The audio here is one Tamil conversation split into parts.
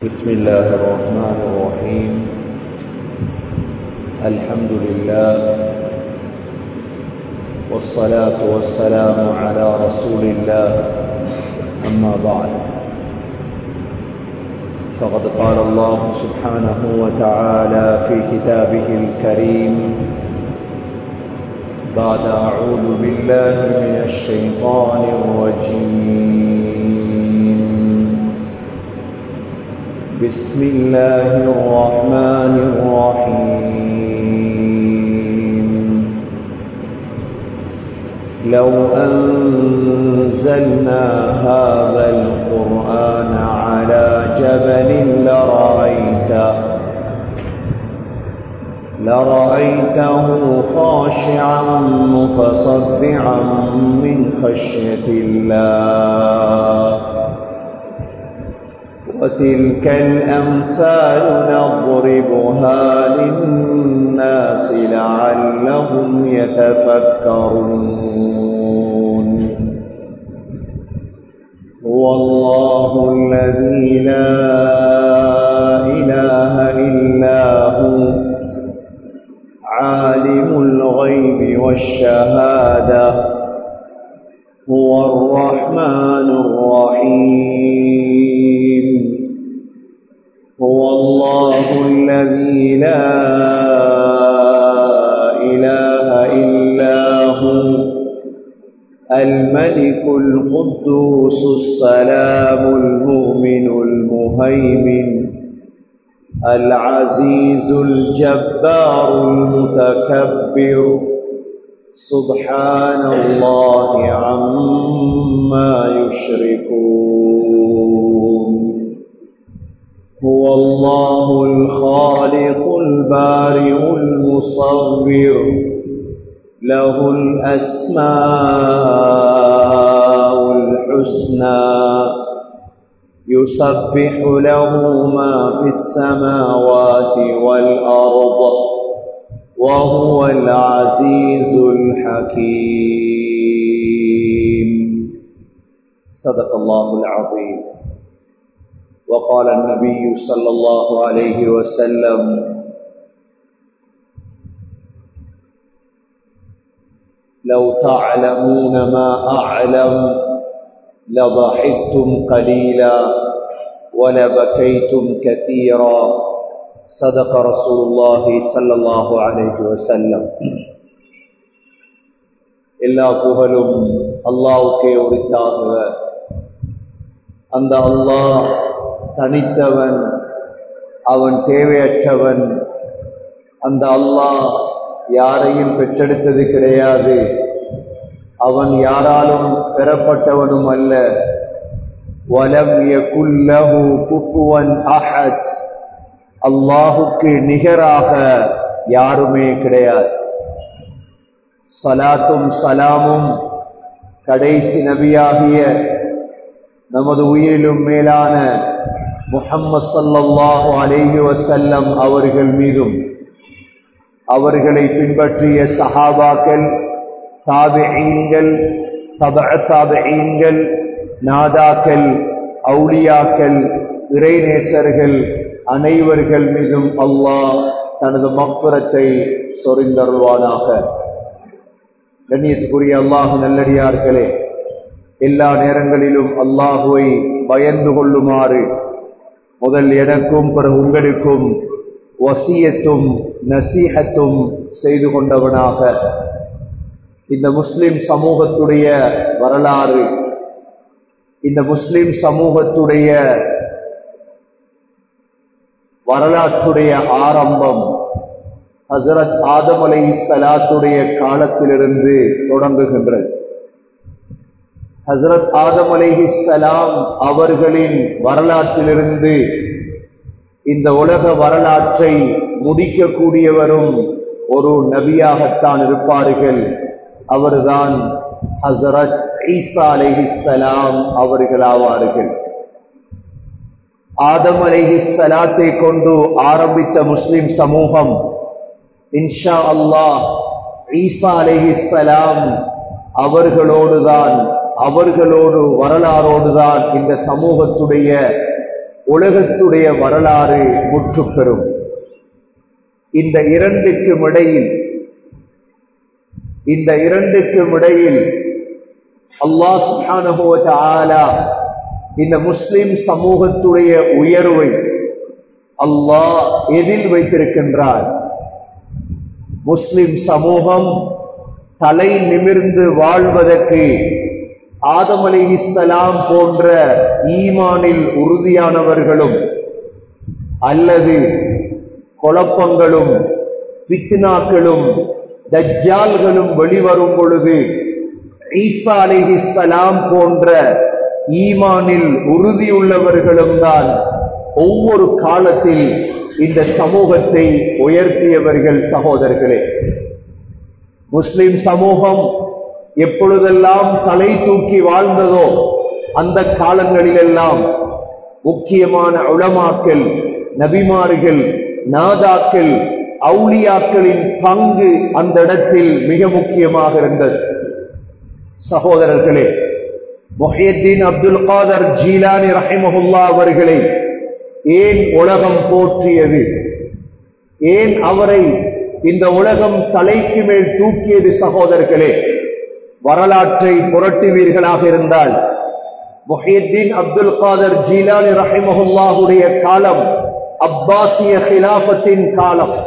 بسم الله الرحمن الرحيم. الحمد لله والصلاة والسلام على رسول الله. أما بعد، فقد قال الله سبحانه وتعالى في كتابه الكريم بعد أعوذ بالله من الشيطان الرجيم. بسم الله الرحمن الرحيم. لو أنزلنا هذا القرآن على جبل لرأيته خاشعا متصدعا من خشية الله. وتلك الأمثال نضربها للناس لعلهم يتفكرون. هو الله الذي لا إله إلا هو عالم الغيب والشهادة هو الرحمن الرحيم. هو الله الذي لا إله إلا هو الملك القدوس السلام المؤمن المهيمن العزيز الجبار المتكبر سبحان الله عما يشركون. هو الله الخالق البارئ المصور له الأسماء الحسنى يسبح له ما في السماوات والأرض وهو العزيز الحكيم. صدق الله العظيم. وقال النبي صلى الله عليه وسلم: لو تعلمون ما أعلم لضحكتم قليلا ولبكيتم كثيرا. صدق رسول الله صلى الله عليه وسلم. எல்லா புகழும் அல்லாஹ்வுக்கே உரித்தாகுக. அந்த அல்லாஹ் தனித்தவன், அவன் தேவையற்றவன். அந்த அல்லாஹ் யாரையும் பெற்றெடுத்தது கிடையாது, அவன் யாராலும் பெறப்பட்டவனும் அல்ல. வலம் யகுல் லஹு குஃபுவன் அஹத், அல்லாஹுக்கு நிகராக யாருமே கிடையாது. ஸலாத்தும் ஸலாமும் கடைசி நபியாகிய நமது உயிரிலும் மேலான முஹம்மது ஸல்லல்லாஹு அலைஹி வஸல்லம் அவர்கள் மீதும், அவர்களை பின்பற்றிய சஹாபாக்கள், தாபிஈன்கள், தபஅ தாபிஈன்கள், நாதாக்கள், அவுலியாக்கள், இறைநேசர்கள் அனைவர்கள் மீதும் அல்லாஹ் தனது மக்ஃபிரத்தை சொரிந்தருள்வானாக. கண்ணியத்துக்குரிய அல்லாஹ் நல்லடியார்களே, எல்லா நேரங்களிலும் அல்லாஹுவை பயந்து கொள்ளுமாறு முதல் எனக்கும் பிறகு உங்களுக்கும் வசியத்தும் நசீஹத்தும் செய்து கொண்டவனாக, இந்த முஸ்லிம் சமூகத்துடைய வரலாறு, இந்த முஸ்லிம் சமூகத்துடைய வரலாற்றுடைய ஆரம்பம் ஹஜ்ரத் ஆதம் அலைஹிஸ்ஸலாத்துடைய காலத்திலிருந்து தொடங்குகின்றது. ஹஜ்ரத் ஆதம் அலைஹிஸ்ஸலாம் அவர்களின் வரலாற்றிலிருந்து இந்த உலக வரலாற்றை முடிக்கக்கூடியவரும் ஒரு நபியாகத்தான் இருப்பார்கள். அவர்தான் ஹஜ்ரத் ஈசா அலைஹிஸ்ஸலாம் அவர்களாவார்கள். ஆதம் அலைஹிஸ்ஸலாத்தை கொண்டு ஆரம்பித்த முஸ்லிம் சமூகம் இன்ஷா அல்லாஹ் ஈசா அலைஹிஸ்ஸலாம் அவர்களோடு வரலாறோடுதான் இந்த சமூகத்துடைய உலகத்துடைய வரலாறு முற்றுப்பெறும். இந்த இரண்டுக்கும் இடையில் அல்லாஹ் சுப்ஹானஹு வ தஆலா இந்த முஸ்லிம் சமூகத்துடைய உயர்வை அல்லாஹ் எதில் வைத்திருக்கின்றார்? முஸ்லிம் சமூகம் தலை நிமிர்ந்து வாழ்வதற்கு ஆதம் அலைஹிஸ்ஸலாம் போன்ற ஈமானில் உறுதியானவர்களும் அல்லது குழப்பங்களும் ஃபித்னாக்களும் தஜ்ஜால்களும் வெளிவரும் பொழுது ஈசா அலைஹிஸ்ஸலாம் போன்ற ஈமானில் உறுதியுள்ளவர்களும் தான் ஒவ்வொரு காலத்தில் இந்த சமூகத்தை உயர்த்தியவர்கள். சகோதரர்களே, முஸ்லிம் சமூகம் எப்பொழுதெல்லாம் தலை தூக்கி வாழ்ந்ததோ அந்த காலங்களிலெல்லாம் முக்கியமான உலமாக்கள், நபிமார்கள், நாதாக்கள், அவுலியாக்களின் பங்கு அந்த இடத்தில் மிக முக்கியமாக இருந்தது. சகோதரர்களே, முஹியத்தீன் அப்துல் காதர் ஜீலானி ரஹிமஹுல்லாஹ் அவர்களை ஏன் உலகம் போற்றியது? ஏன் அவரை இந்த உலகம் தலைக்கு மேல் தூக்கியது? சகோதரர்களே, வரலாற்றை புரட்டுவீர்களாக இருந்தால் முஹியத்தீன் அப்துல் காதர் ஜீலானி ரஹிமஹுல்லாஹுடைய காலம் அப்பாசிய ஹிலாஃபத்தின் காலம்.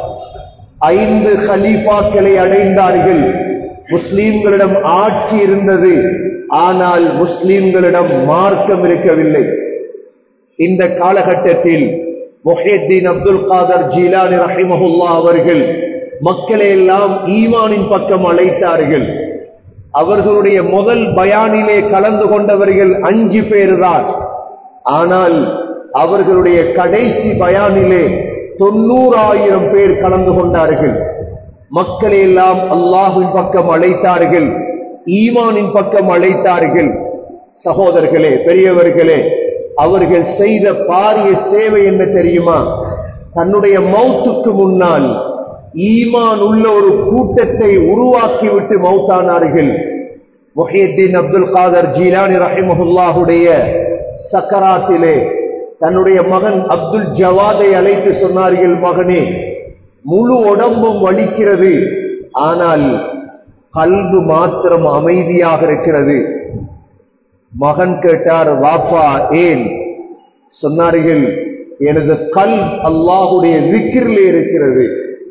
5 கலீஃபாக்களை அடைந்தார்கள். முஸ்லிம்களிடம் ஆட்சி இருந்தது, ஆனால் முஸ்லிம்களிடம் மார்க்கம் இருக்கவில்லை. இந்த காலகட்டத்தில் முஹியத்தீன் அப்துல் காதர் ஜீலானி ரஹிமஹுல்லாஹ் அவர்கள் மக்களை எல்லாம் ஈமானின் பக்கம் அழைத்தார்கள். அவர்களுடைய முதல் பயானிலே கலந்து கொண்டவர்கள் 5 பேர்தான். ஆனால் அவர்களுடைய கடைசி பயானிலே 90,000 பேர் கலந்து கொண்டார்கள். மக்களை எல்லாம் அல்லாஹ்வின் பக்கம் அழைத்தார்கள், ஈமானின் பக்கம் அழைத்தார்கள். சகோதரர்களே, பெரியவர்களே, அவர்கள் செய்த பாரிய சேவை என்ன தெரியுமா? தன்னுடைய மௌத்துக்கு முன்னால் ஈமான் உள்ள ஒரு கூட்டத்தை உருவாக்கிவிட்டு மௌத்தானார்கள். முஹியத்தீன் அப்துல் காதர் ஜீலானி ரஹிமஹுல்லாஹுடைய சக்கராத்திலே தன்னுடைய மகன் அப்துல் ஜவாதை அழைத்து சொன்னார்கள், மகனே, முழு உடம்பும் வலிக்கிறது, ஆனால் கல்பு மாத்திரம் அமைதியாக இருக்கிறது. மகன் கேட்டார், வாப்பா ஏன்? சொன்னார்கள், எனது கல்ப் அல்லாஹுடைய zikriலே இருக்கிறது.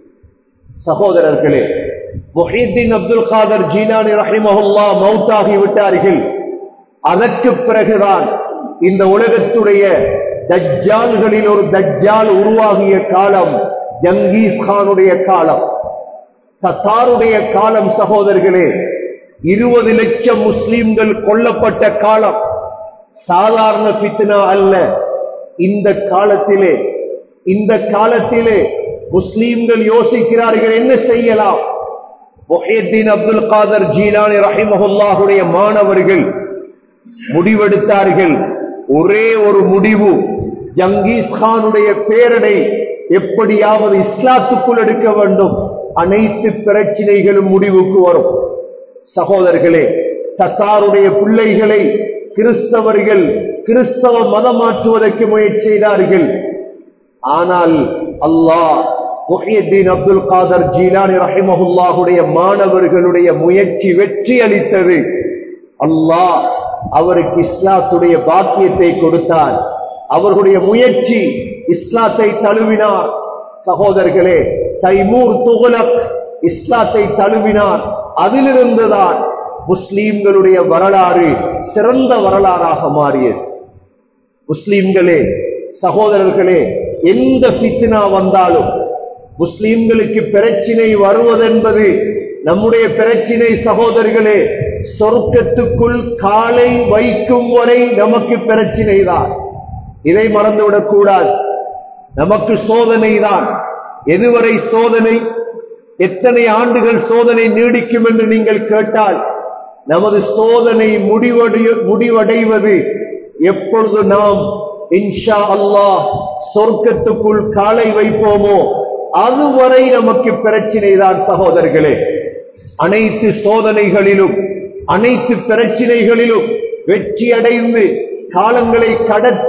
சகோதரர்களே, முஹியத்தீன் அப்துல் காதர் ஜீலானி ரஹிமஹுல்லாஹ் மௌத்தாகி விட்டார்கள். அதற்கு பிறகுதான் இந்த உலகத்துடைய தஜ்ஜால்களில் ஒரு தஜ்ஜால் உருவாகிய காலம் ஜங்கீஸ் கானுடைய காலம், தத்தாருடைய காலம். சகோதரர்களே, 20 லட்சம் முஸ்லிம்கள் கொல்லப்பட்ட காலம் சாதாரண ஃபித்னா அல்ல. இந்த காலத்திலே முஸ்லிம்கள் யோசிக்கிறார்கள், என்ன செய்யலாம்? முஹியத்தீன் அப்துல் காதர் ஜீலானி ரஹிமஹுல்லாஹுடைய மாணவர்கள் முடிவெடுத்தார்கள். ஒரே ஒரு முடிவு, ஜங்கீஸ் கானுடைய பேரடை எப்படியாவது இஸ்லாத்துக்குள் எடுக்க வேண்டும். அனைத்து பிரச்சனைகளும் முடிவுக்கு வரும். சகோதரர்களே, தத்தாருடைய பிள்ளைகளை கிறிஸ்தவர்கள் கிறிஸ்தவ மதம் மாற்றுவதற்கு முயற்சி செய்தார்கள். ஆனால் அல்லாஹ் முஹியத்தீன் அப்துல் காதர் ஜீலானி ரஹிமஹுல்லாஹுடைய மாணவர்களுடைய முயற்சி வெற்றி அளித்தது. அல்லாஹ் அவருக்கு இஸ்லாத்துடைய பாக்கியத்தை கொடுத்தார். அவர்களுடைய முயற்சி இஸ்லாத்தை தழுவினார். சகோதரர்களே, தைமூர் துகுலக் இஸ்லாத்தை தழுவினார். அதிலிருந்துதான் முஸ்லிம்களுடைய வரலாறு சிறந்த வரலாறாக மாறியது. முஸ்லிம்களே, சகோதரர்களே, எந்த ஃபித்னா வந்தாலும் முஸ்லிம்களுக்கு பிரச்சினை வருவதென்பது நம்முடைய பிரச்சினை. சகோதரர்களே, சொர்க்கத்துக்குள் காலை வைக்கும் வரை நமக்கு பிரச்சினை தான். இதை மறந்துவிடக் கூடாது. நமக்கு சோதனை தான். எதுவரை சோதனை? எத்தனை ஆண்டுகள் சோதனை நீடிக்கும் என்று நீங்கள் கேட்டால், நமது சோதனை முடிவடைவது எப்பொழுது நாம் இன்ஷா அல்லாஹ் சொர்க்கத்துக்குள் காலை வைப்போமோ அதுவரை நமக்கு பிரச்சினை தான். சகோதரர்களே, அனைத்து சோதனைகளிலும் அனைத்து பிரச்சினைகளிலும் வெற்றி அடைந்து காலங்களை கடத்தி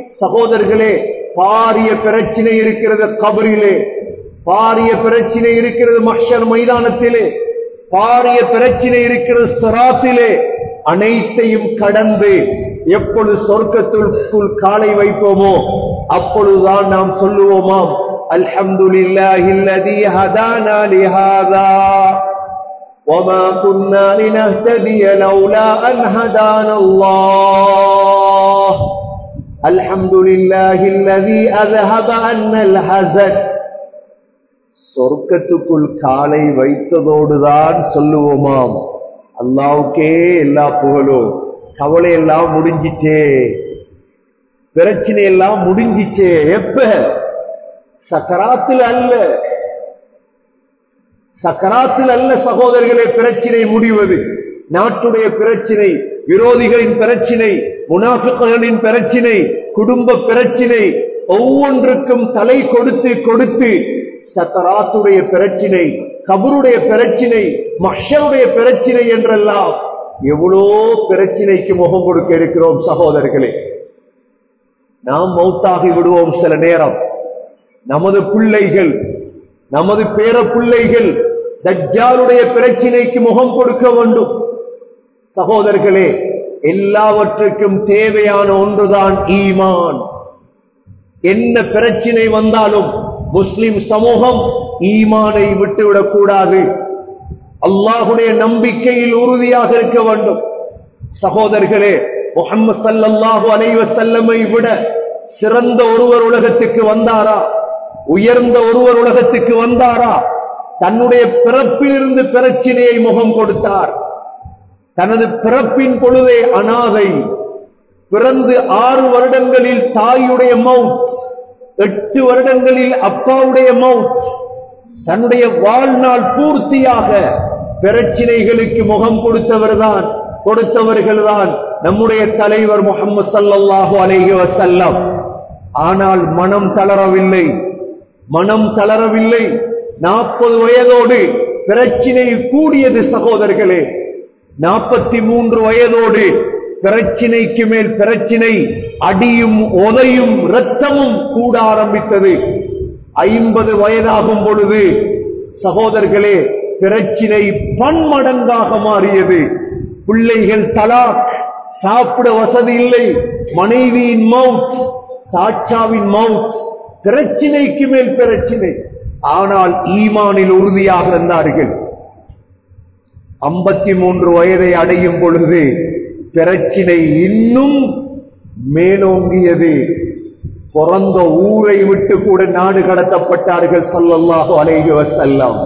சகோதரர்களே, பாரிய பிரச்சனை இருக்கிறது கபரிலே, பாரிய பிரச்சனை இருக்கிறது மஹ்ஷர் மைதானத்திலே, பாரிய பிரச்சனை இருக்கிறது சிராத்திலே. அனைத்தையும் கடந்து எப்பொழுது சொர்க்கத்திற்குள் காலை வைப்போமோ அப்பொழுதுதான் நாம் சொல்லுவோமாம், அல்ஹம்துலில்லாஹில்லதீ ஹதானா லிஹாதா வமா குன்னா லினஹ்ததிய லௌலா அன் ஹதானல்லாஹ் அல்ஹம்துலில்லாஹில்லதீ அஸ்ஹப அன்னல் ஹஸன். சொர்க்கத்துக்குள் காலை வைத்ததோடுதான் சொல்லுவோமாம், அல்லாஹ்வுக்கே எல்லா புகழும், கவலை எல்லாம் முடிஞ்சிச்சே, பிரச்சனை எல்லாம் முடிஞ்சிச்சே. எப்ப? சக்கராத்தில் அல்ல, சக்கராத்தில் அல்ல சகோதரர்களே பிரச்சனை முடிவது. நாட்டுடைய பிரச்சனை, விரோதிகளின் பிரச்சனை, முனாஃபிக்குகளின் பிரச்சனை, குடும்ப பிரச்சனை, ஒவ்வொன்றுக்கும் தலை கொடுத்து கொடுத்து சக்கராத்துடைய பிரச்சனை, கபருடைய பிரச்சனை, மஹ்ஷருடைய பிரச்சனை என்றெல்லாம் எவ்வளோ பிரச்சனைக்கு முகம் கொடுக்க இருக்கிறோம் சகோதரர்களே. நாம் மௌத்தாகி விடுவோம் சில நேரம். நமது பிள்ளைகள், நமது பேர பிள்ளைகள் தஜ்ஜாலுடைய பிரச்சனைக்கு முகம் கொடுக்க வேண்டும். சகோதரர்களே, எல்லாவற்றுக்கும் தேவையான ஒன்றுதான் ஈமான். என்ன பிரச்சனை வந்தாலும் முஸ்லிம் சமூகம் ஈமானை விட்டுவிடக் கூடாது. அல்லாஹ்வுடைய நம்பிக்கையில் உறுதியாக இருக்க வேண்டும். சகோதரர்களே, முஹம்மது ஸல்லல்லாஹு அலைஹி வஸல்லமை விட சிறந்த ஒருவர் உலகத்துக்கு வந்தாரா? உயர்ந்த ஒருவர் உலகத்துக்கு வந்தாரா? தன்னுடைய பிறப்பிலிருந்து பிரச்சனையை முகம் கொடுத்தார். தனது பிறப்பின் பொழுதே அனாதை, பிறந்து 6 வருடங்களில் தாயுடைய மவுத், 8 வருடங்களில் அப்பாவுடைய மவுத், தன்னுடைய வாழ்நாள் பூர்த்தியாக பிரச்சனைகளுக்கு முகம் கொடுத்தவர்கள்தான் நம்முடைய தலைவர் முஹம்மது ஸல்லல்லாஹு அலைஹி வஸல்லம். ஆனால் மனம் தளரவில்லை, மனம் தளரவில்லை. 40 வயதோடு பிரச்சனை கூடியது சகோதரர்களே. 43 வயதோடு பிரச்சனைக்கு மேல் பிரச்சனை, அடியும் உதையும் இரத்தமும் கூட ஆரம்பித்தது. 50 வயதாகும் பொழுது சகோதரர்களே பிரச்சனை பன்மடங்காக மாறியது. பிள்ளைகள் தலாக், சாப்பிட வசதி இல்லை, மனைவியின் மவுத், சாட்சாவின் மவுத், பிரச்சனைக்கு மேல் பிரச்சனை. ஆனால் ஈமானில் உறுதியாக இருந்தார்கள். 53 வயதை அடையும் பொழுது பிரச்சனை இன்னும் மேலோங்கியது. பிறந்த ஊரை விட்டு கூட நாடு கடத்தப்பட்டார்கள் ஸல்லல்லாஹு அலைஹி வஸல்லம்.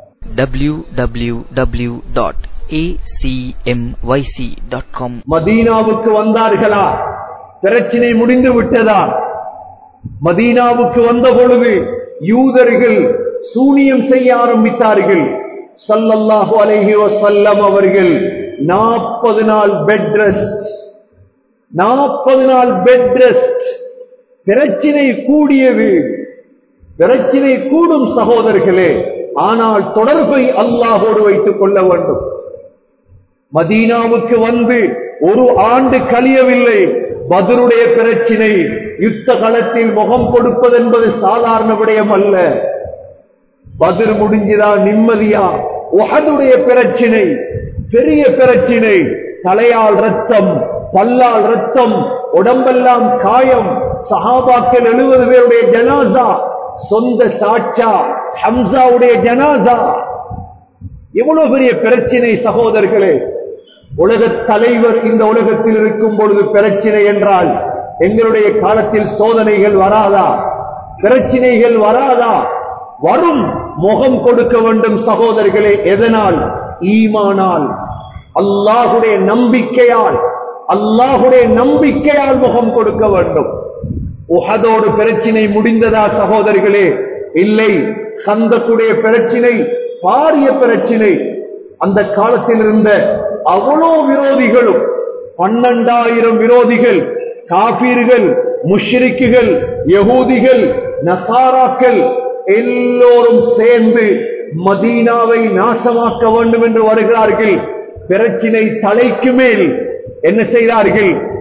www.acmyc.com. மதீனாவுக்கு வந்தார்களா? பிரச்சனை முடிந்து விட்டதா? மதீனாவுக்கு வந்த பொழுது யூதர்கள் சூனியம் செய்ய ஆரம்பித்தார்கள். ஸல்லல்லாஹு அலைஹி வஸல்லம் அவர்கள் 40 நாள் பெட் ரெஸ்ட், 40 நாள் பெட் ரெஸ்ட். பிரச்சனை கூடியது, பிரச்சனை கூடும் சகோதரர்களே. ஆனால் தொடர்பை அல்லாஹோடு வைத்துக் கொள்ள வேண்டும். மதீனாவுக்கு வந்து 1 ஆண்டு கழியவில்லை. பத்ருடைய பிரச்சனை, யுத்த களத்தில் முகம் கொடுப்பது என்பது சாதாரண விடயம் அல்ல. பத்ர் முடிஞ்சுதா நிம்மதியா? உஹதுடைய பிரச்சனை பெரிய பிரச்சனை. தலையால் ரத்தம், பல்லால் ரத்தம், உடம்பெல்லாம் காயம். சஹாபாக்கள் 70 பேருடைய ஜனாசா, சொந்த சாட்சா ஹம்சாவுடைய ஜனாசா. எவ்வளவு பெரிய பிரச்சனை சகோதரர்களே. உலக தலைவர் இந்த உலகத்தில் இருக்கும் பொழுது பிரச்சனை என்றால் எங்களுடைய காலத்தில் சோதனைகள் வராதா? பிரச்சனைகள் வராதா? வரும். முகம் கொடுக்க வேண்டும் சகோதரர்களே. எதனால்? ஈமானால், அல்லாஹ்வுடைய நம்பிக்கையால், அல்லாஹ்வுடைய நம்பிக்கையால் முகம் கொடுக்க வேண்டும். உஹதோடு பிரச்சனை முடிந்ததா சகோதரர்களே? இல்லை. கந்தக்குடைய பிரச்சனை பாரிய பிரச்சனை. அந்த காலத்தில் இருந்த அவ்வளோ விரோதிகளும், 12,000 விரோதிகள், காபீர்கள், முஷ்ரிக்குகள், யகூதிகள், நசாராக்கள் எல்லோரும் சேர்ந்து மதீனாவை நாசமாக்க வேண்டும் என்று வருகிறார்கள். பிரச்சனை தலைக்கு மேல் என்ன செய்தார்கள்?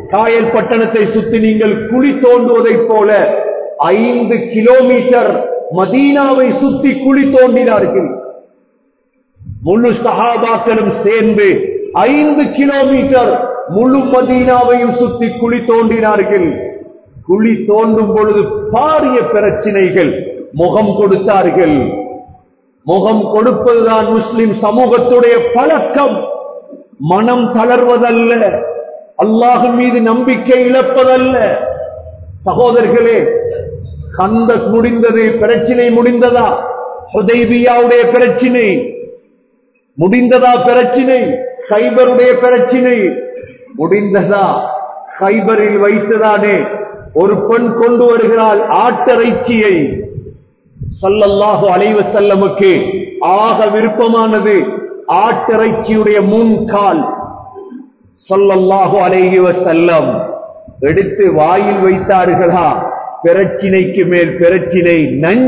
காயல் பட்டணத்தை சுத்தி நீங்கள் குழி தோண்டுவதைப் போல 5 கிலோமீட்டர் மதீனாவை சுத்தி குழி தோண்டினார்கள். முழு சஹாபாக்களும் சேர்ந்து 5 கிலோமீட்டர் முழு மதீனாவையும் சுத்தி குழி தோண்டினார்கள். குழி தோண்டும் பொழுது பாரிய பிரச்சனைகள் முகம் கொடுத்தார்கள். முகம் கொடுப்பதுதான் முஸ்லிம் சமூகத்துடைய பழக்கம். மனம் தளர்வதல்ல, அல்லாஹ் மீது நம்பிக்கை இழப்பதல்ல. சகோதரர்களே, கந்தக் முடிந்தது, பிரச்சனை முடிந்ததா? ஹுதைபியாவுடைய பிரச்சனை முடிந்ததா? பிரச்சனை கைபருடைய பிரச்சனை முடிந்ததா? கைபரில் வைத்துதானே ஒரு பெண் கொண்டு வருகிறாள் ஆட்டிறைச்சியை. ஸல்லல்லாஹு அலைஹி வஸல்லமுக்கு ஆக விருப்பமானது ஆட்டிறைச்சியுடைய முன்கால். ஸல்லல்லாஹு அலைஹி வஸல்லம் எடுத்து வாயில் வைத்தார்களா? பிரச்சினைக்கு மேல் பிரச்சினை.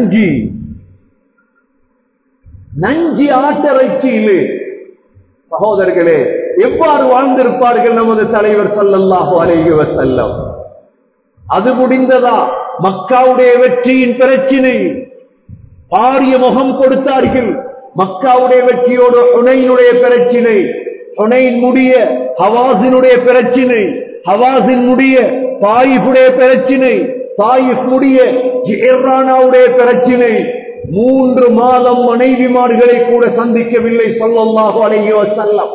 நஞ்சி ஆட்டிறைச்சியிலே. சகோதரர்களே, எவ்வாறு வாழ்ந்திருப்பார்கள் நமது தலைவர் ஸல்லல்லாஹு அலைஹி வஸல்லம்? அது முடிந்ததா? மக்காவுடைய வெற்றியின் பிரச்சினை. பாரிய முகம் கொடுத்தார்கள். மக்காவுடைய வெற்றியோடு ஹுனைனுடைய பிரச்சினை. ஹுனைன் முடிய ஹவாஸினுடைய பிரச்சினை. ஹவாஸின் முடிய தாயிஃபுடைய பிரச்சினை. தாயிஃப் முடிய ஜிர்ரானாவுடைய பிரச்சினை. 3 மாதம் மனைவிமார்களை கூட சந்திக்கவில்லை ஸல்லல்லாஹு அலைஹி வஸல்லம்.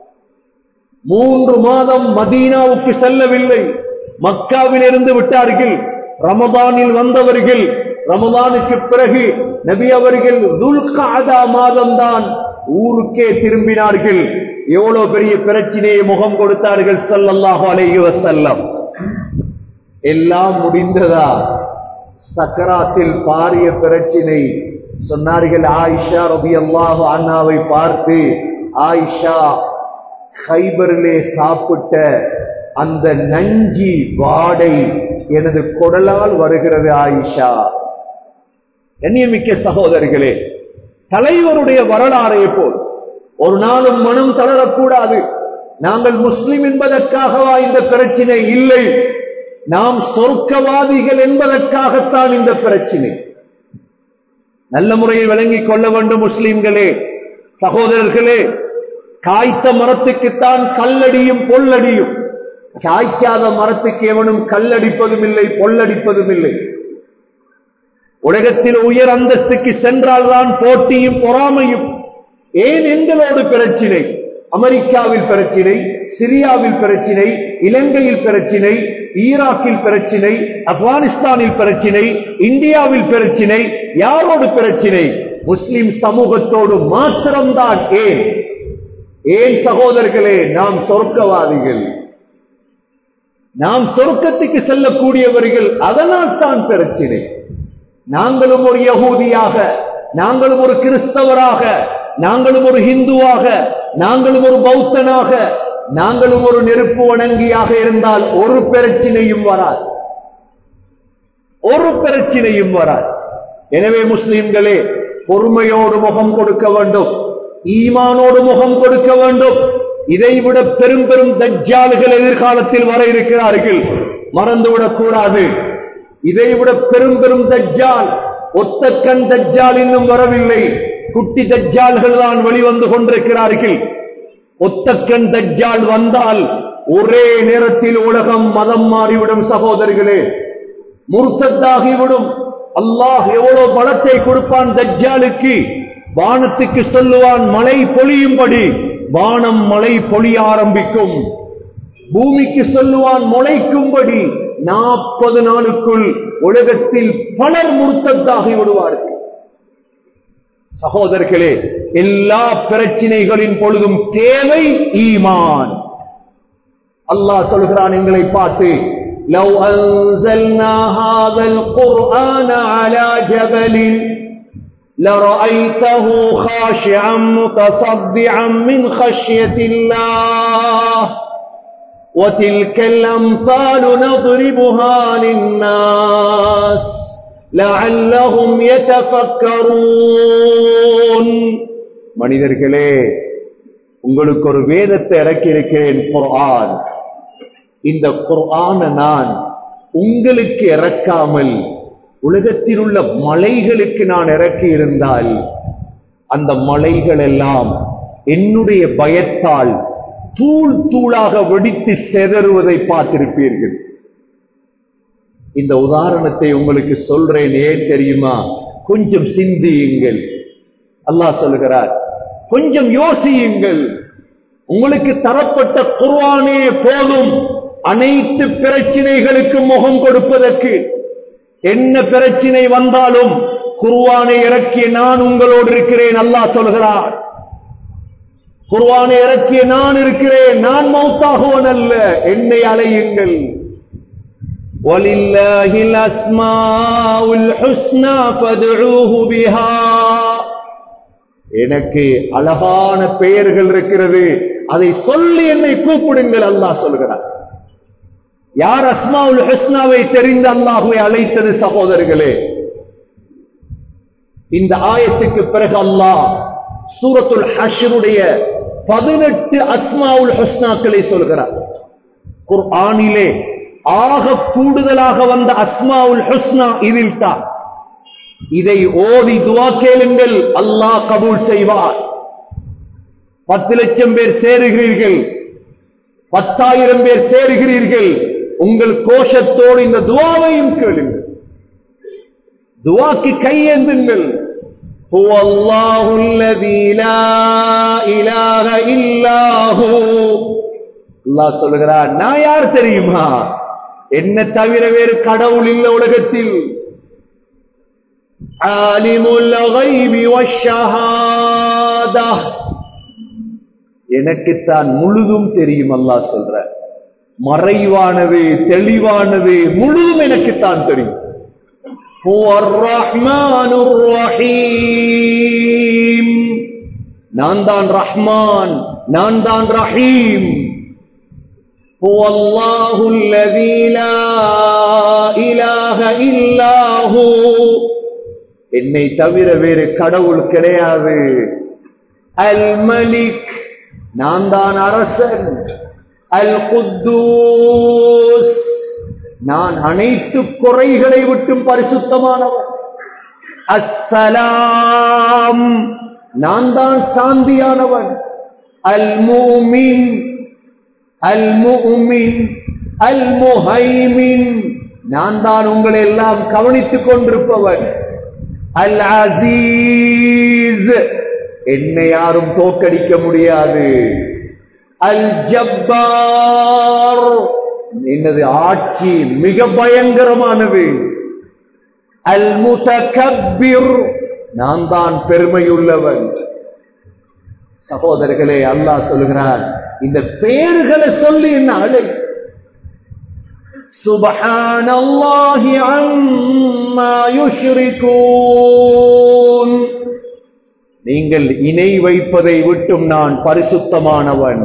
3 மாதம் மதீனாவுக்கு செல்லவில்லை. மக்காவில் இருந்து விட்டார்கள். ரமதானில் வந்தவர்கள். ரமதானுக்கு பிறகு நபி அவர்கள் துல்கஅதா மாதம்தான் ஊருக்கே திரும்பினார்கள். எவ்வளவு பெரிய பிரச்சனையை முகம் கொடுத்தார்கள் ஸல்லல்லாஹு அலைஹி வஸல்லம். எல்லாம் முடிந்ததா? சக்கராத்தில் பாரிய பிரச்சனை. சொன்னார்கள் ஆயிஷா ரலியல்லாஹு அன்ஹாவை பார்த்து, ஆயிஷா, கைபரிலே சாப்பிட்ட அந்த நஞ்சி வாடை எனது குடலால் வருகிறது ஆயிஷா. கண்ணியமிக்க சகோதரர்களே, தலைவருடைய வரலாறை போல் ஒரு நாளும் மனம் தளரக்கூடாது. நாங்கள் முஸ்லிம் என்பதற்காகவா இந்த பிரச்சனை? இல்லை, நாம் சொர்க்கவாதிகள் என்பதற்காகத்தான் இந்த பிரச்சனை. நல்ல முறையில் விளங்கிக் கொள்ள வேண்டும் முஸ்லிம்களே, சகோதரர்களே. காய்த்த மரத்துக்குத்தான் கல்லடியும் பொல்லடியும். காய்க்காத மரத்துக்கு எவனும் கல்லடிப்பதும் இல்லை, பொல்லடிப்பதும் இல்லை. உலகத்தில் உயர் அந்தஸ்துக்கு சென்றால்தான் போட்டியும் பொறாமையும். ஏன் எங்களோடு பிரச்சினை? அமெரிக்காவில் பிரச்சினை, சிரியாவில் பிரச்சினை, இலங்கையில் பிரச்சினை, ஈராக்கில் பிரச்சினை, ஆப்கானிஸ்தானில் பிரச்சினை, இந்தியாவில் பிரச்சினை. யாரோடு பிரச்சினை? முஸ்லிம் சமூகத்தோடு மாத்திரம்தான். ஏன் சகோதரர்களே? நாம் சொர்க்கவாதிகள், நாம் சொர்க்கத்துக்கு செல்லக்கூடியவர்கள். அதனால் தான் பிரச்சினை. நாங்களும் ஒரு யகூதியாக, நாங்களும் ஒரு கிறிஸ்தவராக, நாங்களும் ஒரு ஹிந்துவாக, நாங்களும் ஒரு பௌத்தனாக, நாங்களும் ஒரு நெருப்பு வணங்கியாக இருந்தால் ஒரு பிரச்சனையும் வராது, ஒரு பிரச்சனையும் வராது. எனவே முஸ்லிம்களே, பொறுமையோடு முகம் கொடுக்க வேண்டும், ஈமானோடு முகம் கொடுக்க வேண்டும். இதைவிட பெரும் பெரும் தஜ்ஜால்கள் எதிர்காலத்தில் வர இருக்கிறார்கள், மறந்துவிடக் கூடாது. இதைவிட பெரும் பெரும் தஜ்ஜால், ஒத்தக்கண் தஜ்ஜால் இன்னும் வரவில்லை, குட்டி தஜ்ஜால்கள் தான் வெளிவந்து கொண்டிருக்கிறார்கள். ஒத்தக்கண் தஜ்ஜால் வந்தால் ஒரே நேரத்தில் உலகம் மதம் மாறிவிடும் சகோதரர்களே, முர்த்தத்தாகிவிடும். அல்லாஹ் எவ்வளவு பலத்தை கொடுப்பான் தஜ்ஜாலுக்கு. வானத்துக்கு சொல்லுவான் மழை பொழியும்படி, வானம் மழை பொழிய ஆரம்பிக்கும். பூமிக்கு சொல்லுவான் முளைக்கும்படி. 40 நாளுக்குள் உலகத்தில் பலர் முர்த்தத்தாகி விடுவார்கள். சகோதரர்களே, எல்லா பிரச்சனைகளின் பொழுதும் தேவை ஈமான். அல்லாஹ் சொல்கிறான் எங்களை பார்த்து, لو أنزلنا هذا القرآن على جبل لرأيته خاشعا متصدعا من خشية الله وتلك الأمثال نضربها للناس لعلهم يتفكرون. மனிதர்களே, உங்களுக்கு ஒரு வேதத்தை இறக்கி இருக்கிறேன், குர்ஆன். இந்த குர்ஆனை நான் உங்களுக்கு இறக்காமல் உலகத்தில் உள்ள மலைகளுக்கு நான் இறக்கி இருந்தால் அந்த மலைகள் எல்லாம் என்னுடைய பயத்தால் தூள் தூளாக வெடித்து சிதறுவதை பார்த்திருப்பீர்கள். இந்த உதாரணத்தை உங்களுக்கு சொல்றேன், ஏன் தெரியுமா? கொஞ்சம் சிந்தியுங்கள். அல்லாஹ் சொல்கிறார், கொஞ்சம் யோசியுங்கள். உங்களுக்கு தரப்பட்ட குர்ஆனே போதும் அனைத்து பிரச்சனைகளுக்கு முகம் கொடுப்பதற்கு. என்ன பிரச்சனை வந்தாலும் குர்ஆனை இறக்கிய நான் உங்களோடு இருக்கிறேன். அல்லாஹ் சொல்கிறார், குர்ஆனை இறக்கிய நான் இருக்கிறேன், நான் மௌத்தாகுவன் அல்ல, என்னை அழையுங்கள். வலில்லாஹில் அஸ்மாஉல் ஹுஸ்னா ஃபத்ஊஹு பிஹா. எனக்கு அழகான பெயர்கள் இருக்கிறது, அதை சொல்லி என்னை கூப்பிடுங்கள். அல்லாஹ் சொல்கிறார். யார் அஸ்மாஉல் ஹுஸ்னாவை தெரிந்து அல்லாஹ்வை அழைத்தது? சகோதரர்களே, இந்த ஆயத்துக்கு பிறகு அல்லாஹ் சூரத்துல் ஹஷ்ருடைய 18 அஸ்மாஉல் ஹுஸ்னாக்களை சொல்கிறார். குர்ஆனிலே ஆக கூடுதலாக வந்த அஸ்மாஉல் ஹுஸ்னா இதில் தான். இதை ஓதி துஆ கேளுங்கள், அல்லாஹ் கபூல் செய்வார். 10 லட்சம் பேர் சேருகிறீர்கள், 10,000 பேர் சேருகிறீர்கள், உங்கள் கோஷத்தோடு இந்த துஆவையும் கேளுங்கள். துஆக்கு கையேந்துங்கள். ஹுவல்லாஹுல்லதீ லா இலாஹ இல்லா ஹு. அல்லாஹ் சொல்கிறார், நான் யார் தெரியுமா? என்ன தவிர வேறு கடவுள் இல்லை உலகத்தில். ஆலிமுல் கைபி வஷ்ஷஹாதா. எனக்குத்தான் முழுதும் தெரியும். அல்லாஹ் சொல்ற, மறைவானது தெளிவானது முழுதும் எனக்குத்தான் தெரியும். ஹுவர் ரஹ்மானுர் ரஹீம். நான் தான் ரஹ்மான், நான் தான் ரஹீம். ஹுவல்லாஹுல்லதீ லா இலாஹ இல்லா ஹு. என்னை தவிர வேறு கடவுள் கிடையாது. அல் மலிக், நான் தான் அரசன். அல் குத்தூஸ், நான் அனைத்து குறைகளை விட்டும் பரிசுத்தமானவன். அஸ்ஸலாம், நான் தான் சாந்தியானவன். அல் முஃமின், அல் முஃமின், அல் முஹைமின், நான் தான் உங்களை எல்லாம் கவனித்துக் கொண்டிருப்பவன். அல் அசீஸ், என்னை யாரும் தோற்கடிக்க முடியாது. அல் ஜப்பார், என்னது ஆட்சி மிக பயங்கரமானது. அல் முதகப்பிர், நான் தான் பெருமையுள்ளவன். சகோதரர்களே, அல்லாஹ் சொல்கிறார், இந்த பெயர்களை சொல்லி என்ன அழை. சுப்ஹானல்லாஹி அம்மா யுஷ்ரிகூன். நீங்கள் இணை வைப்பதை விட்டும் நான் பரிசுத்தமானவன்.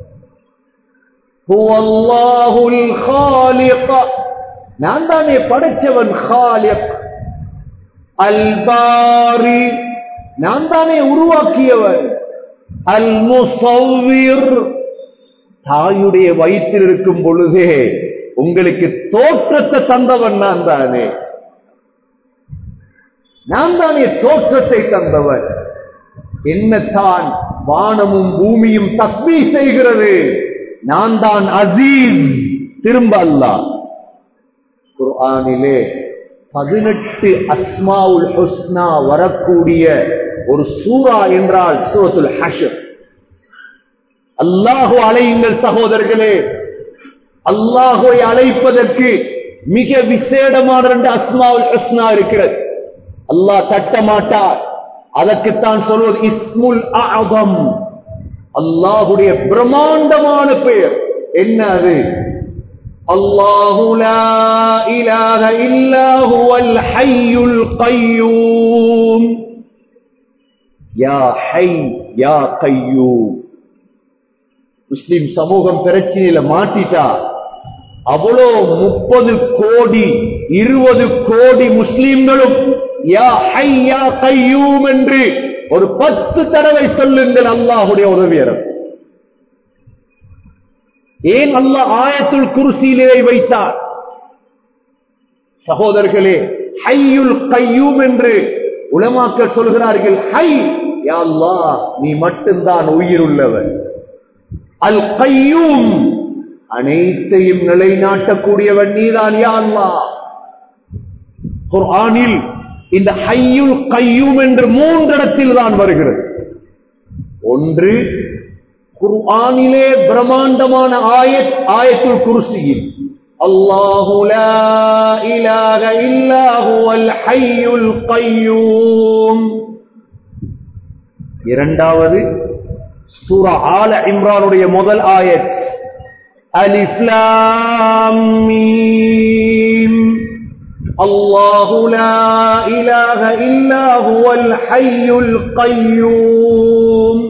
ஹுவல்லாஹுல் காலிக், நான் தானே படைச்சவன். காலிக். அல் பாரி, நான் தானே உருவாக்கியவன். அல் முஸவ்விர், தாயுடைய வயிற்றில் இருக்கும் பொழுதே உங்களுக்கு தோற்றத்தை தந்தவன் நான் தானே. நான் தானே தோற்றத்தை தந்தவன். என்னத்தான் வானமும் பூமியும் தஸ்பீஹ் செய்கிறது. நான் தான் அசீஸ். திரும்ப அல்லாஹ் குர்ஆனிலே 18 அஸ்மாவுல் ஹுஸ்னா வரக்கூடிய ஒரு சூரா என்றால் சூரத்துல் ஹஷ்ர். அல்லாஹு அழையுங்கள் சகோதரர்களே. அல்லாஹுவை அழைப்பதற்கு மிக விசேடமான 2 அஸ்மாவுல் ஹுஸ்னா இருக்கிறது. அல்லாஹ் தட்ட மாட்டார். அதற்குத்தான் சொல்வது இஸ்முல் அஅதம். அல்லாஹுடைய பிரம்மாண்டமான பெயர் என்ன அது? அல்லாஹு லா இலாஹ இல்லா ஹுவல் ஹய்யுல் கய்யூம். யா ஹய் யா கய்யூம். முஸ்லிம் சமூகம் பிரச்சனையில மாட்டிட்டா அவ்வளோ 30 கோடி 20 கோடி முஸ்லிம்களும் யா ஹய் யா கய்யூம் என்று ஒரு 10 தடவை சொல்லுங்கள், அல்லாஹுடைய உதவியரும். ஏன் அல்லாஹ் ஆயத்துல் குர்சியிலே வைத்தார்? சகோதரர்களே, ஹய்யுல் கய்யூம் என்று உலமாக்கள் சொல்கிறார்கள். ஹை, யா அல்லாஹ், நீ மட்டும்தான் உயிர் உள்ளவன். அல் கய்யூம், அனைத்தையும் நிலைநாட்டக்கூடியவன் நீதான் யா அல்லாஹ். குர்ஆனில் இந்த ஹய்யுல் கய்யூம் என்று 3 இடத்தில் தான் வருகிறது. ஒன்று, குர்ஆனிலே பிரம்மாண்டமான ஆயத்துல் குர்சியில் அல்லாஹு லா இலாஹ இல்லா ஹுவல் ஹய்யுல் கய்யூம். இரண்டாவது, சூரா ஆல இம்ரானுடைய முதல் ஆயத் அலிஃப் லாம் மீம் அல்லாஹு லா இலாஹ இல்லா ஹுவல் ஹய்யுல் கய்யூம்.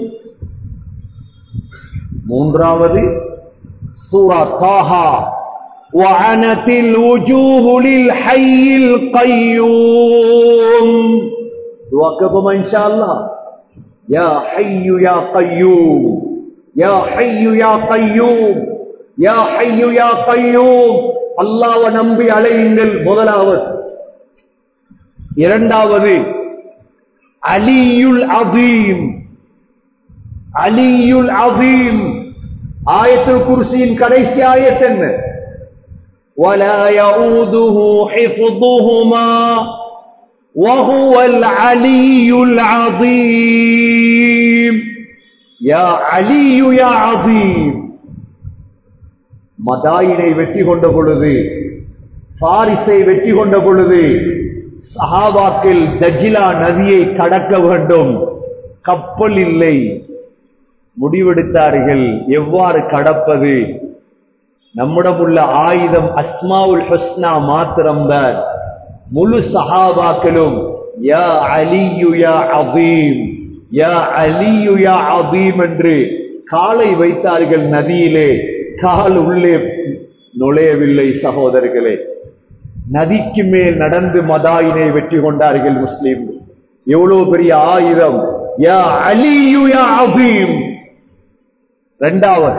மூன்றாவது, சூரா தாஹா வஅனத்தில் வுஜூஹு லில் ஹய்யில் கய்யூம். துஆ கபமா இன்ஷா அல்லாஹ். யா ஹய்யு யா கய்யூம், யா ஹய்யு யா கய்யூம், யா ஹய்யு யா கய்யூம். அல்லாஹ்வை நம்பி அழையுங்கள் முதலாவது. இரண்டாவது, அலியுல் அதீம். அலியுல் அதீம் ஆயத்துல் குர்சியின் கடைசி ஆயத் என்ன? வலா யஊதுஹு ஹிஃதுஹுமா வஹுவல் அலியுல் அதீம். யா அலியு யா அதீம். மதாயினை வெற்றி கொண்ட பொழுது, பாரிஸை வெற்றி கொண்ட பொழுது, சஹாபாக்கள் தஜ்லா நதியை கடக்க வேண்டும், கப்பல் இல்லை. முடிவெடுத்தார்கள், எவ்வாறு கடப்பது? நம்மிடம் உள்ள ஆயுதம் அஸ்மாவுல் ஹுஸ்னா மாத்திரம்தான். முழு சஹாபாக்களும் யா அலியு யா அதீம், யா அலியு யா அதீம் என்று காலை வைத்தார்கள் நதியிலே. கால் உள்ளே நுழையவில்லை. சகோதரர்களே, நதிக்கு மேல் நடந்து மதாயினை வெற்றி கொண்டார்கள் முஸ்லிம்கள். எவ்வளவு பெரிய ஆயுதம்! யா அலியு யா அதீம். இரண்டாவது.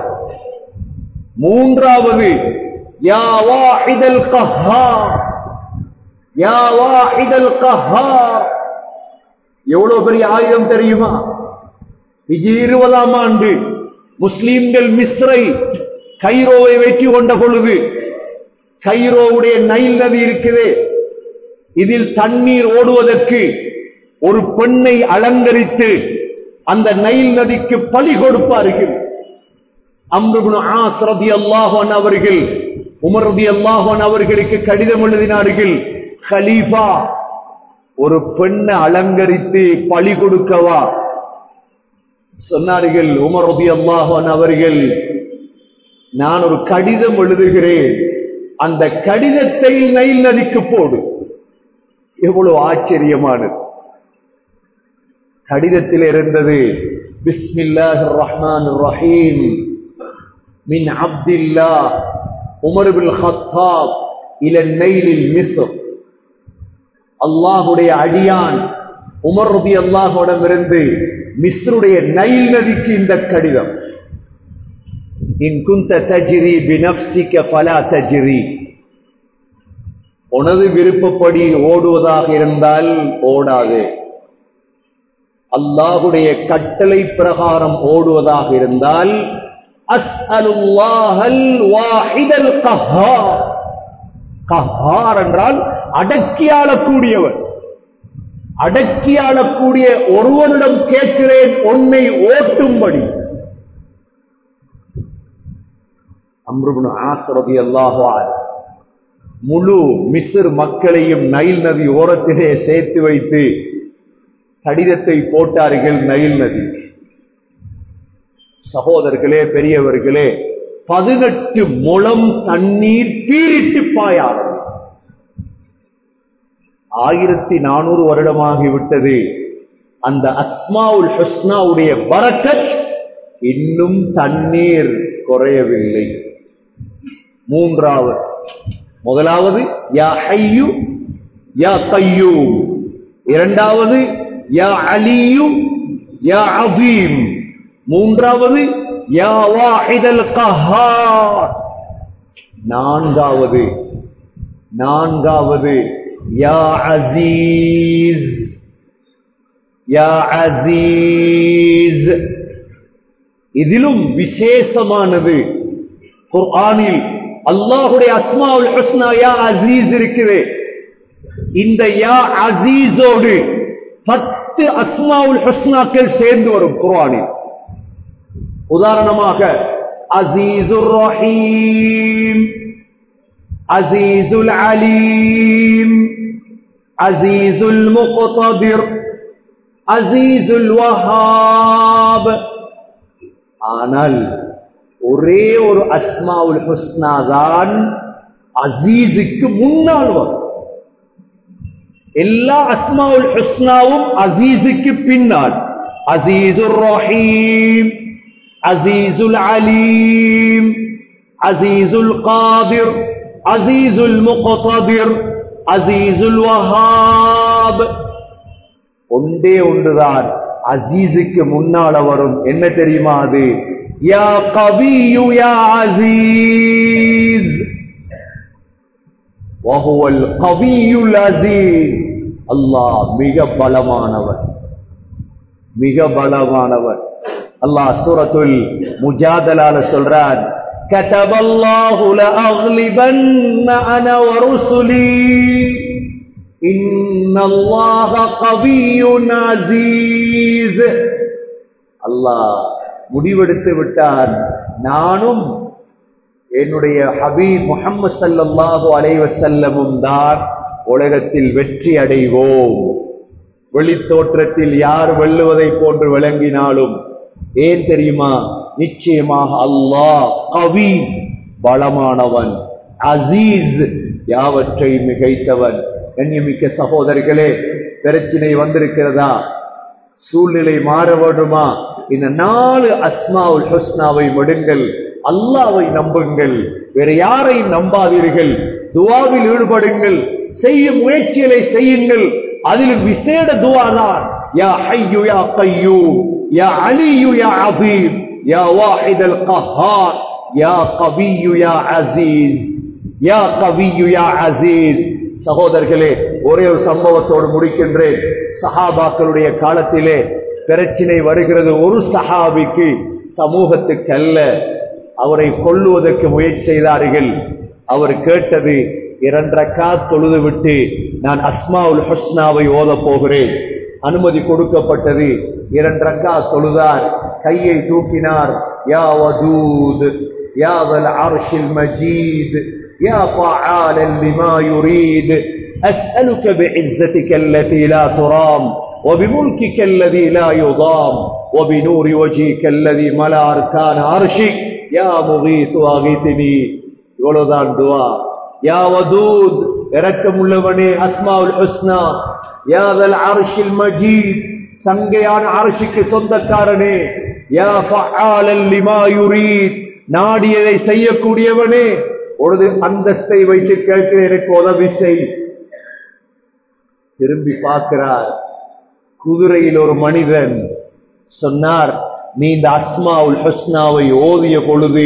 மூன்றாவது, யா வாஹிதல் கஹ்ஹார், யா வாஹிதல் கஹ்ஹார். எவ்வளவு பெரிய ஆயுதம் தெரியுமா? ஹிஜ்ரி 20ஆம் ஆண்டு முஸ்லிம்கள் மிஸ்ரை, கைரோவை வெற்றி கொண்ட பொழுது, கைரோவுடைய நைல் நதி இருக்குது, இதில் தண்ணீர் ஓடுவதற்கு ஒரு பெண்ணை அலங்கரித்து அந்த நைல் நதிக்கு பலி கொடுப்பார்கள். அம்ர் இப்னு ஆஸ் ரலியல்லாஹு அன்ஹு அவர்கள் உமர் ரலியல்லாஹு அன்ஹு அவர்களுக்கு கடிதம் எழுதினார்கள், கலீஃபா, ஒரு பெண்ணை அலங்கரித்து பலி கொடுக்கவா? சொன்னார்கள் உமர் ரலியல்லாஹு அன்ஹு அவர்கள், நான் ஒரு கடிதம் எழுதுகிறேன், அந்த கடிதத்தை நைல் நதிக்கு போடு. எவ்வளவு ஆச்சரியமானது! கடிதத்தில் இருந்தது, பிஸ்மில்லாஹிர் ரஹ்மானிர் ரஹீம் மின் அப்துல்லாஹ் உமர் இப்னு கத்தாப் இல நைலில் மிஸ்ர். அல்லாஹ்வுடைய அடியான் உமர் ரலியல்லாஹு அன்ஹு இருந்து மிஸ்ருடைய நைல் நதிக்கு இந்த கடிதம். இன் குன்த தஜ்ரி பினஃப்ஸிக ஃபலா தஜ்ரி. உனது விருப்பப்படி ஓடுவதாக இருந்தால் ஓடாதே. அல்லாஹ்வுடைய கட்டளை பிரகாரம் ஓடுவதாக இருந்தால் அஸ்அலுல்லாஹல் வாஹிதல் கஹ்ஹார். கஹ்ஹார் என்றால் அடக்கியாளக்கூடியவர். அடக்கியாளக்கூடிய ஒருவனிடம் கேட்கிறேன் உன்னை ஓட்டும்படி. அம்ர் இப்னு ஆஸ் ரலியல்லாஹு அன்ஹு முழு மிஸ்ர் மக்களையும் நைல் நதி ஓரத்திலே சேர்த்து வைத்து கடிதத்தை போட்டார்கள் நைல் நதி. சகோதரர்களே, பெரியவர்களே, 18 முழம் தண்ணீர் பீரிட்டு பாயார். 1400 வருடமாகிவிட்டது. அந்த அஸ்மாவுல் ஹுஸ்னாவுடைய பரக்கத் இன்னும் தண்ணீர் குறையவில்லை. மூன்றாவது, முதலாவது யா ஹய்யு யா கய்யூம், இரண்டாவது யா அலியு யா அதீம், மூன்றாவது யா வாஹிதல் கஹ்ஹார். நான்காவது யா அஸீஸ். யா அஸீஸ். இதிலும் விசேஷமானது குர்ஆனில் அல்லாஹ்வுடைய அஸ்மாவுல் ஹுஸ்னா யா அஸீஸ் இருக்குது. இந்த யா அஸீஸோடு 10 அஸ்மாவுல் ஹுஸ்னாக்கள் சேர்ந்து வரும் குர்ஆனில். உதாரணமாக அஸீஸுர் ரஹீம், அஸீஸுல் அலீம், அஸீஸுல் முக்ததிர், அஸீஸுல் வஹாப். ஆனால் ஒரே ஒரு அஸ்மாவுல் ஹுஸ்னா தான் அஸீஸுக்கு முன்னால் வரும். எல்லா அஸ்மாவுல் ஹுஸ்னாவும் அஸீஸுக்கு பின்னால். அஸீஸுர் ரஹீம், அஸீஸுல் அலீம், அஸீஸுல் காதிர், அஸீஸுல் முக்ததிர், அஸீஸுல் வஹாப். ஒன்றே ஒன்றுதான் அஸீஸுக்கு முன்னால வரும். என்ன தெரியுமா அது? யா கவியு யா அஸீஸ். வஹுவல் கவியுல் அஸீஸ். அல்லாஹ் மிக பலமானவர், மிக பலமானவர். அல்லாஹ் சூரத்துல் முஜாதலால சொல்றான், கதபல்லாஹு லஅக்லிபன்ன அன வருசுலி இன்னல்லாஹ கவியுன் அஸீஸ். அல்லாஹ் முடிவெடுத்து விட்டான், நானும் என்னுடைய ஹபீப் முஹம்மது ஸல்லல்லாஹு அலைஹி வஸல்லமும் தான் உலகத்தில் வெற்றி அடைவோம். வெளித்தோற்றத்தில் யார் வெல்லுவதை போன்று விளங்கினாலும் ஏன் தெரியுமா? நிச்சயமாக அல்லாஹ் கவி பலமானவன், அஸீஸ் யாவற்றை மிகைத்தவன். கண்ணியமிக்க சகோதரர்களே, பிரச்சனை வந்திருக்கிறதா? சூழ்நிலை மாற வேண்டுமா? இந்த 4 அஸ்மாவுல் ஹுஸ்னாவை விடுங்கள், அல்லாஹ்வை நம்புங்கள், வேற யாரையும் நம்பாதீர்கள். துஆவில் ஈடுபடுங்கள், செய்யும் முயற்சிகளை செய்யுங்கள். அதில் விசேட துஆ தான் யா ஹய்யு யா கய்யூம், யா அலியு யா அஸீம், யா வாஹிதல் கஹ்ஹார், யா கவியு யா அஸீஸ், யா கவியு யா அஸீஸ். சகோதரர்களே, ஒரே ஒரு சம்பவத்தோடு முடிக்கின்றேன். சஹாபாக்களுடைய காலத்திலே பிரச்சனை வருகிறது. ஒரு சஹாபிக்கு சமூகத்துக்கு அல்ல, அவரை கொல்லுவதற்கு முயற்சி செய்தார்கள். அவர் கேட்டது, 2 ரக்காத் தொழுது விட்டு நான் அஸ்மாவுல் ஹுஸ்னாவை ஓதப் போகிறேன். அனுமதி கொடுக்கப்பட்டது. 2 ரக்காத் தொழுதார், கையை தூக்கினார். யா வதூத், யா தல் அர்ஷில் மஜீத், யா ஃபஆலன் லிமா யுரீத், அஸ்அலுக பிஇஸ்ஸதிக அல்லதி லா துராம் وبملكك الذي لا يضام وبنور وجهك الذي ملأ أركان عرشك يا مغيث أغيثني. இவ்வளவுதான் துஆ. யா வதூத், இரக்கமுள்ளவனே, அஸ்மாவுல் ஹுஸ்னா, யா தல் அர்ஷில் மஜீத், சங்கையான அர்ஷுக்கு சொந்தக்காரனே, யா ஃபஆலன் லிமா யுரீத், நாடியதை செய்யக்கூடியவனே, ஒரு அந்தஸ்தை வைத்து கேட்கிற எனக்கு உதவி செய். திரும்பி பார்க்கிறார், குதிரையில் ஒரு மனிதன் சொன்னார், நீ இந்த அஸ்மாவுல் ஹுஸ்னாவை ஓதிய பொழுது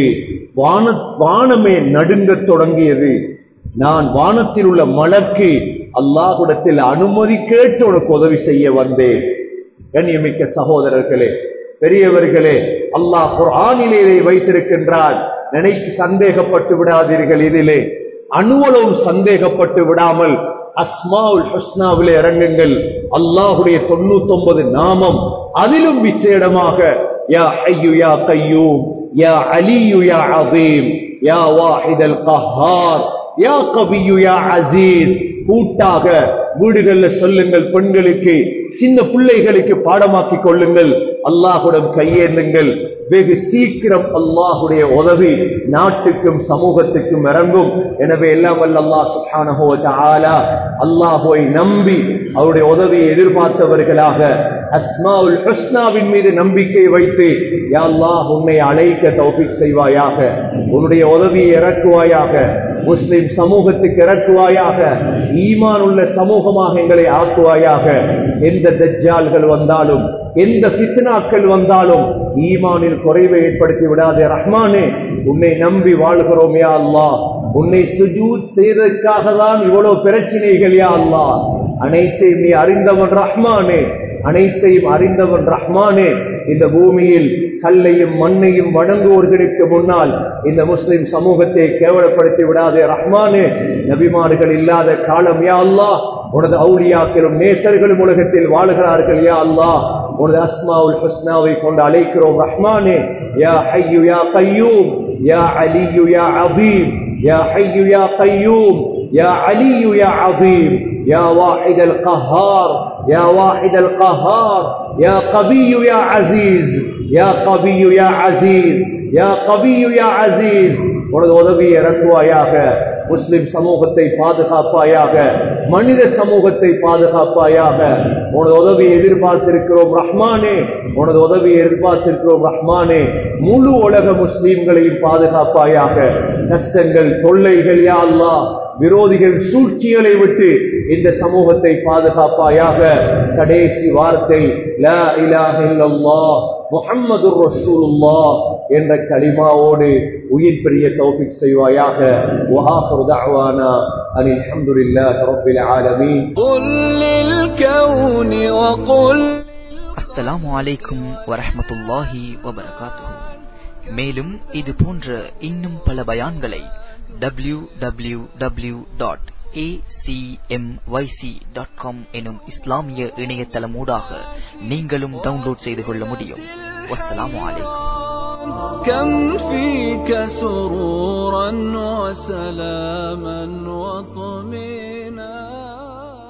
வானமே நடுங்கத் தொடங்கியது. நான் வானத்தில் உள்ள மலக்கு அல்லாஹ்விடத்தில் அனுமதி கேட்டு உனக்கு உதவி செய்ய வந்தேன். கண்ணியமிக்க சகோதரர்களே, பெரியவர்களே, அல்லாஹ் குர்ஆனிலே வைத்திருக்கின்றான். நினைத்து சந்தேகப்பட்டு விடாதீர்கள். இதிலே அணுவளவும் சந்தேகப்பட்டு விடாமல் அஸ்மாவுல் ஹுஸ்னாவிலே இறங்குங்கள். அல்லாஹ்வுடைய 99 நாமம், அதிலும் விசேடமாக யா ஹய்யு யா கய்யூம், யா அலியு யா அஸீம், யா வாஹிதல் கஹ்ஹார், யா கவியு யா அஸீஸ் கூட்டாக வீடுகள்ல சொல்லுங்கள். பெண்களுக்கு, சின்ன பிள்ளைகளுக்கு பாடமாக்கிக் கொள்ளுங்கள். அல்லாஹ்வுடன் கையேந்துங்கள். வெகு சீக்கிரம் அல்லாஹ்வுடைய உதவி நாட்டுக்கும் சமூகத்துக்கும் இறங்கும். எனவே எல்லாம் வல்ல அல்லாஹ் சுப்ஹானஹு வ தஆலா அல்லாஹ்வை நம்பி அவருடைய உதவியை எதிர்பார்த்தவர்களாக அஸ்மாவுல் ஹுஸ்னாவின் மீது நம்பிக்கை வைத்து, யா அல்லாஹ் உன்னை அழைக்க தௌஃபீக் செய்வாயாக, உன்னுடைய உதவியை இறக்குவாயாக, முஸ்லிம் சமூகத்துக்கு இறக்குவாயாக. ஈமான் உள்ள சமூகமாக எங்களை ஆக்குவாயாக. எந்த தஜ்ஜால்கள் வந்தாலும், எந்த ஃபித்னாக்கள் வந்தாலும் ஈமானில் குறைவை ஏற்படுத்தி விடாதே ரஹ்மானே. உன்னை நம்பி வாழ்கிறோம் யா அல்லாஹ். உன்னை சுஜூத் செய்ததற்காக தான் இவ்வளவு பிரச்சனைகள் யா அல்லாஹ். அனைத்தையும் நீ அறிந்தவன் ரஹ்மானே, அனைத்தையும் அறிந்தவன் ரஹ்மானே. இந்த பூமியில் கல்லையும் மண்ணையும் வணங்குவோர்களுக்கு முன்னால் இந்த முஸ்லிம் சமூகத்தை கேவலப்படுத்தி விடாதே ரஹ்மானே. நபிமார்கள் இல்லாத காலம் யா அல்லாஹ். உனது அவுலியாக்களும் நேசர்களும் உலகத்தில் வாழ்கிறார்கள் யா அல்லாஹ். உனது அஸ்மாவுல் ஹுஸ்னாவை கொண்டு அழைக்கிறோம் ரஹ்மானே. யா ஹய்யு யா கய்யூம், யா அலியு யா அதீம், யா ஹய்யு யா கய்யூம், யா அலியு யா அதீம், யா வாஹிதல் கஹார், யா வாஹிதல் கஹார், யா கவியு யா அசீஸ், யா கவியு யா அசீஸ், யா கவியு யா அசீஸ். உனது உதவியை இறக்குவாயாக. முஸ்லிம் சமூகத்தை பாதுகாப்பாயாக, மனித சமூகத்தை பாதுகாப்பாயாக. உனது உதவியை எதிர்பார்த்திருக்கிறோம் ரஹ்மானே, உனது உதவியை எதிர்பார்த்திருக்கிறோம் ரஹ்மானே. முழு உலக முஸ்லிம்களையும் பாதுகாப்பாயாக. கஷ்டங்கள், தொல்லைகள் யா அல்லாஹ், விரோதிகள் சூழ்ச்சிகளை விட்டு இந்த சமூகத்தை பாதுகாப்பாயாக. கடைசி வார்த்தை லா இலாஹ இல்லல்லாஹ் முஹம்மதுர் ரசூலுல்லாஹ் என்ற கலிமாவோடு உயிர் பெரிய தௌஃபீக் செய்வாயாக. வஆகிரு தஅவானா அனில் ஹம்துலில்லாஹி ரப்பில் ஆலமீன். குல் லில் கௌனி வகுல். அஸ்ஸலாமு அலைக்கும் வரஹ்மத்துல்லாஹி வபரகாத்துஹு. மேலும் இது போன்ற இன்னும் பல பயான்களை www.acmyc.com எனும் இஸ்லாமிய இணையதளமூடாக நீங்களும் டவுன்லோட் செய்து கொள்ள முடியும். வஸ்ஸலாமு அலைக்கும். كم فيك سرورا وسلاما وطمئنانا